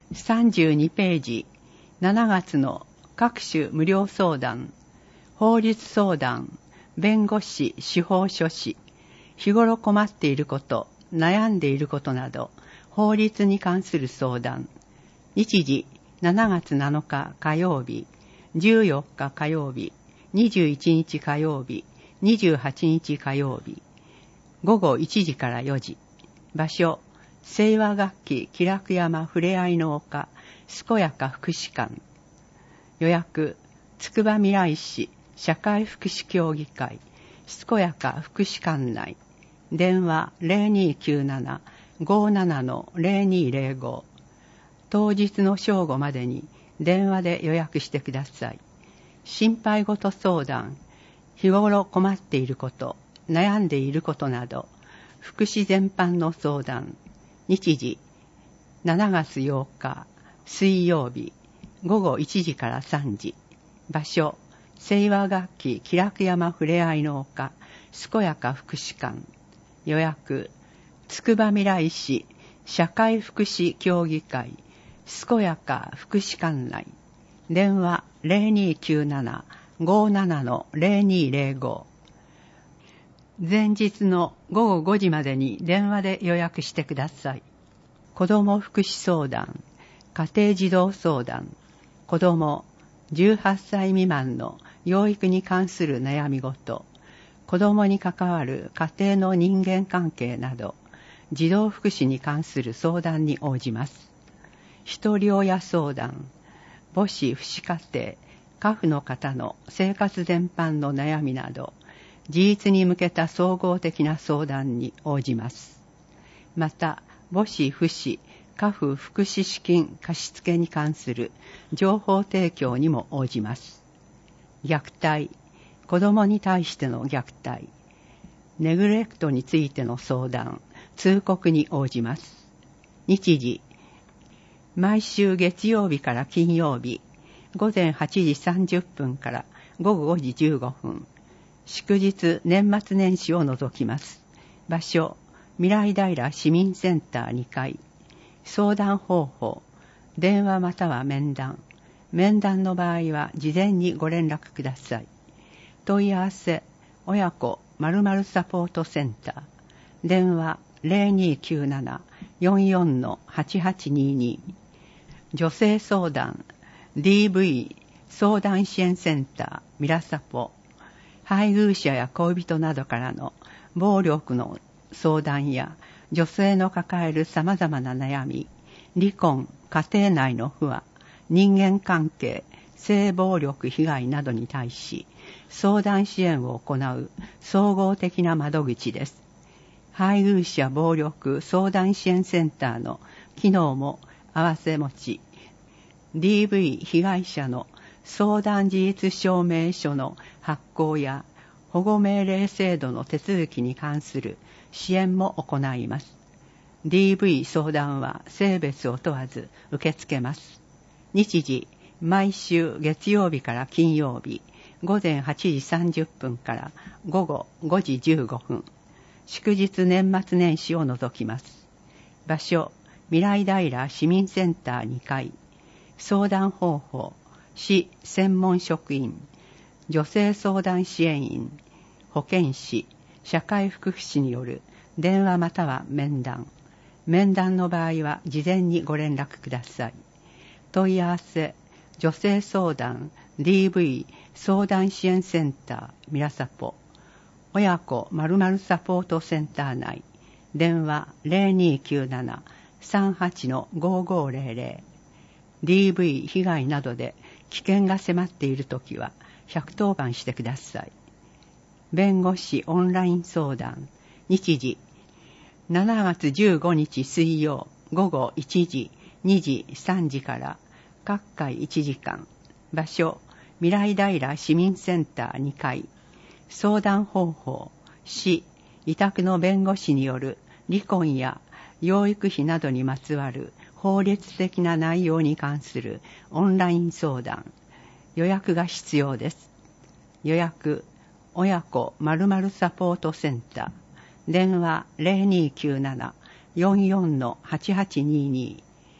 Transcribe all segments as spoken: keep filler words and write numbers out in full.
さんじゅうにページ、しちがつの各種無料相談、法律相談、弁護士司法書士、日頃困っていること、悩んでいることなど、法律に関する相談、日時しちがつなのか火曜日、じゅうよっか火曜日、にじゅういちにち火曜日、にじゅうはちにち火曜日、ごごいちじからよじ、場所、清和楽器気楽山ふれあいの丘健やか福祉館、予約、つくばみらい市社会福祉協議会健やか福祉館内、電話 ゼロにきゅうなな ごーなな ゼロにゼロご、当日の正午までに電話で予約してください。心配事相談、日頃困っていること、悩んでいることなど、福祉全般の相談、日時しちがつようか水曜日、ごごいちじからさんじ、場所、清和楽器気楽山ふれあいの丘健やか福祉館、予約、つくばみらい市社会福祉協議会健やか福祉館内、電話 ゼロにきゅうなな ごーなな ゼロにゼロご、前日のごごごじまでに電話で予約してください。子ども福祉相談、家庭児童相談、子どもじゅうはっさい未満の養育に関する悩み事、子どもに関わる家庭の人間関係など、児童福祉に関する相談に応じます。一人親相談、母子父子家庭、家父の方の生活全般の悩みなど、自立に向けた総合的な相談に応じます。また、母子父子家父福祉資金貸付に関する情報提供にも応じます。虐待、子どもに対しての虐待、ネグレクトについての相談、通告に応じます。日時、毎週月曜日から金曜日、ごぜんはちじさんじゅっぷんからごごごじじゅうごふん、祝日年末年始を除きます。場所、未来平市民センターにかい、相談方法、電話または面談、面談の場合は事前にご連絡ください。問い合わせ、親子〇〇サポートセンター、電話 ゼロにきゅうなな よんよん はちはちにに、女性相談、ディーブイ 相談支援センターミラサポ、配偶者や恋人などからの暴力の相談や女性の抱える様々な悩み、離婚、家庭内の不和、人間関係、性暴力被害などに対し相談支援を行う総合的な窓口です。配偶者暴力相談支援センターの機能も併せ持ち、ディーブイ 被害者の相談事実証明書の発行や保護命令制度の手続きに関する支援も行います。ディーブイ 相談は性別を問わず受け付けます。日時、毎週月曜日から金曜日、ごぜんはちじさんじゅっぷんからごごごじじゅうごふん、祝日年末年始を除きます。場所、未来平市民センターにかい、相談方法、市専門職員、女性相談支援員、保健師、社会福祉士による電話または面談、面談の場合は事前にご連絡ください。問い合わせ、女性相談 ディーブイ 相談支援センターミラサポ、親子〇〇サポートセンター内、電話 ゼロにきゅうなな さんはち ごごゼロゼロ、ディーブイ 被害などで危険が迫っているときはひゃくとおばんしてください。弁護士オンライン相談、日時、しちがつじゅうごにち水曜ごごいちじ、にじ、さんじから各回いちじかん、場所、未来平市民センターにかい、相談方法、市、委託の弁護士による離婚や養育費などにまつわる法律的な内容に関するオンライン相談、予約が必要です。予約、親子〇〇サポートセンター、電話 ゼロにきゅうなな よんよん はちはちにに、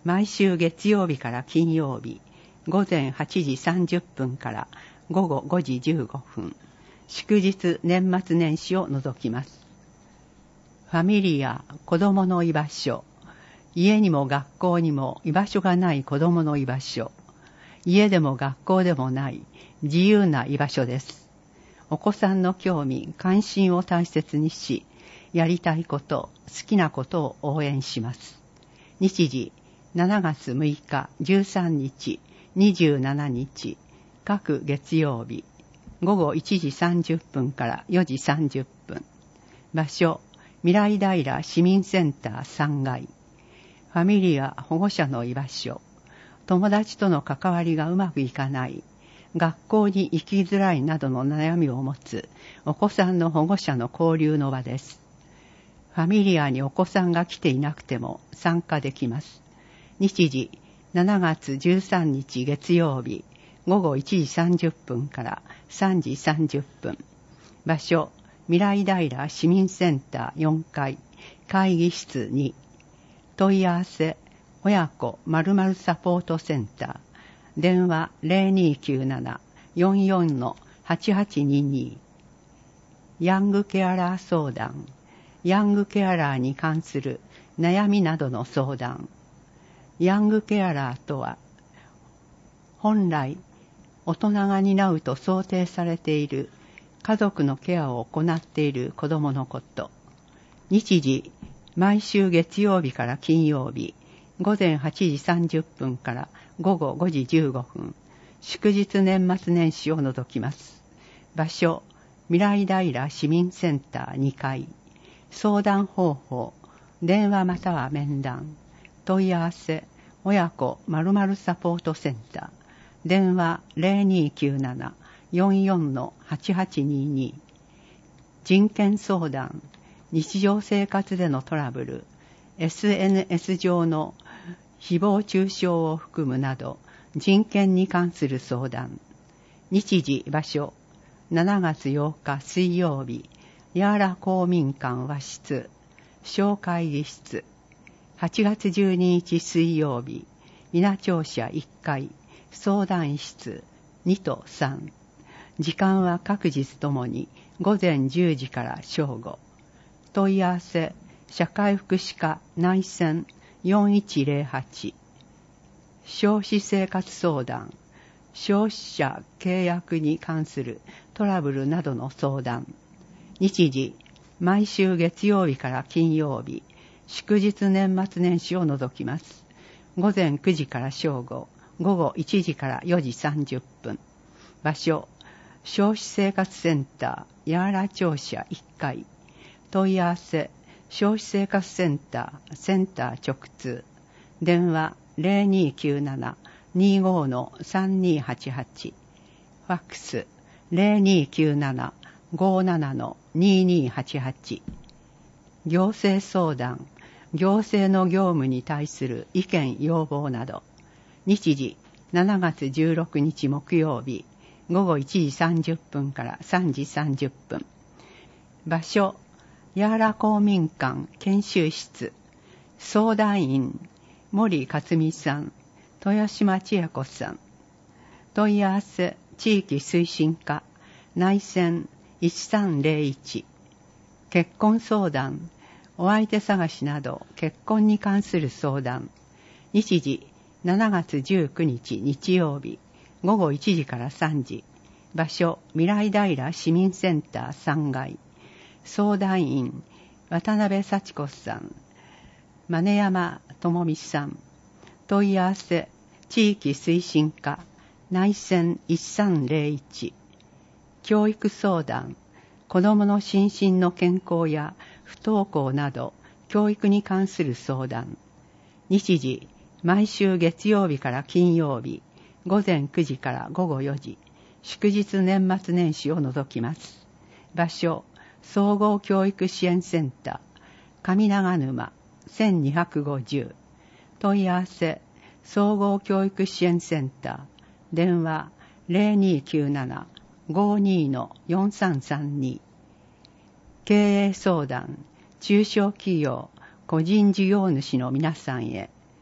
毎週月曜日から金曜日、午前はちじさんじゅっぷんから午後ごじじゅうごふん、祝日年末年始を除きます。ファミリア、子供の居場所。家にも学校にも居場所がない子供の居場所。家でも学校でもない自由な居場所です。お子さんの興味、関心を大切にし、やりたいこと、好きなことを応援します。日時、しちがつむいか、じゅうさんにち、にじゅうしちにち、各月曜日、午後いちじさんじゅっぷんからよじさんじゅっぷん。場所、未来平市民センターさんがい。ファミリア保護者の居場所。友達との関わりがうまくいかない。学校に行きづらいなどの悩みを持つお子さんの保護者の交流の場です。ファミリアにお子さんが来ていなくても参加できます。日時、しちがつじゅうさんにち月曜日、午後いちじさんじゅっぷんからさんじさんじゅっぷん。場所、未来平市民センターよんかい、会議室に。問い合わせ、親子〇〇サポートセンター。電話 ゼロにきゅうなな よんよん はちはちにに。ヤングケアラー相談。ヤングケアラーに関する悩みなどの相談。ヤングケアラーとは、本来大人が担うと想定されている家族のケアを行っている子どものこと。日時、毎週月曜日から金曜日、午前はちじさんじゅっぷんから午後ごじじゅうごふん、祝日年末年始を除きます。場所、未来平市民センターにかい。相談方法、電話または面談。問い合わせ、親子〇〇サポートセンター。電話 ゼロにきゅうなな よんよん はちはちにに。人権相談、日常生活でのトラブル、エスエヌエス 上の誹謗中傷を含むなど人権に関する相談。日時場所、しちがつようか水曜日、ヤーラ公民館和室、小会議室。はちがつじゅうににち水曜日、稲庁舎いっかい、相談室にとさん。時間は各日ともに午前じゅうじから正午。問い合わせ、社会福祉課内線よんいちゼロはち。消費生活相談、消費者契約に関するトラブルなどの相談。日時、毎週月曜日から金曜日、祝日年末年始を除きます。午前くじから正午、午後いちじからよじさんじゅっぷん。場所、消費生活センター、ヤーラ庁舎いっかい。問い合わせ、消費生活センター、センター直通。電話 ゼロにきゅうなな にご さんにはちはち。ファックス ゼロにきゅうなな ごなな ににはちはち。行政相談、行政の業務に対する意見要望など。日時、しちがつじゅうろくにち木曜日、午後いちじさんじゅっぷんからさんじさんじゅっぷん。場所、ヤーラ公民館研修室。相談員、森克美さん、豊島千恵子さん。問い合わせ、地域推進課、内線いちさんゼロいち。結婚相談、お相手探しなど結婚に関する相談。日時、しちがつじゅうくにち日曜日、午後いちじからさんじ。場所、未来平市民センターさんがい。相談員、渡辺幸子さん、真山智美さん。問い合わせ、地域推進課、内線いちさんゼロいち。教育相談、子どもの心身の健康や不登校など教育に関する相談。日時、毎週月曜日から金曜日、午前くじから午後よじ、祝日年末年始を除きます。場所、総合教育支援センター、上長沼せんにひゃくごじゅう。問い合わせ、総合教育支援センター、電話 ゼロにきゅうなな ごに よんさんさんに。経営相談、中小企業、個人事業主の皆さんへ。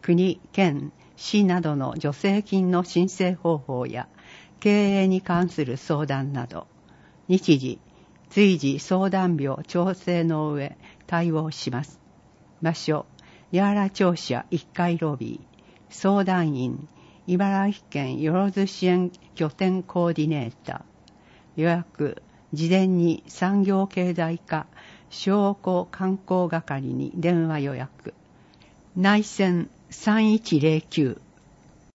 国、県、市などの助成金の申請方法や経営に関する相談など、日時、随時相談日を調整の上対応します。場所、八原庁舎いっかいロビー。相談員、茨城県よろず支援拠点コーディネーター。予約、事前に産業経済課商工観光係に電話予約。内線さんいちゼロきゅう